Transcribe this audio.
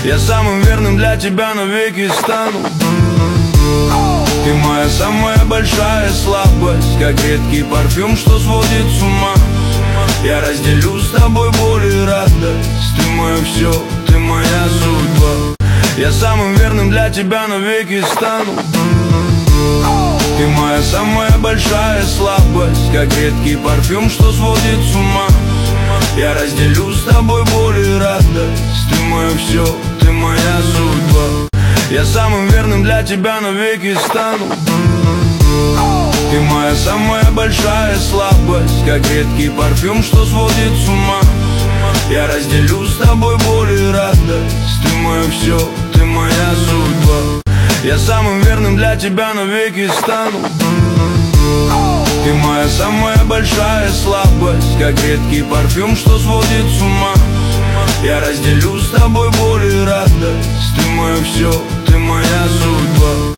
Я самым верным для тебя навеки стану. Ты моя самая большая слабость, как редкий парфюм, что сводит с ума. Я разделю с тобой боль и радость. Ты мое все, ты моя судьба. Я самым верным для тебя навеки стану. Ты моя самая большая слабость, как редкий парфюм, что сводит с ума. Я разделю с тобой боль и радость. Ты мое все, ты моя судьба. Я самым верным для тебя навеки стану. Ты моя самая большая слабость, как редкий парфюм, что сводит с ума. Я разделю с тобой боль и радость. Ты мое все, ты моя судьба. Я самым верным для тебя навеки стану. Ты моя самая большая слабость, как редкий парфюм, что сводит с ума. Я разделю с тобой боль и радость. Ты мое все, ты моя судьба.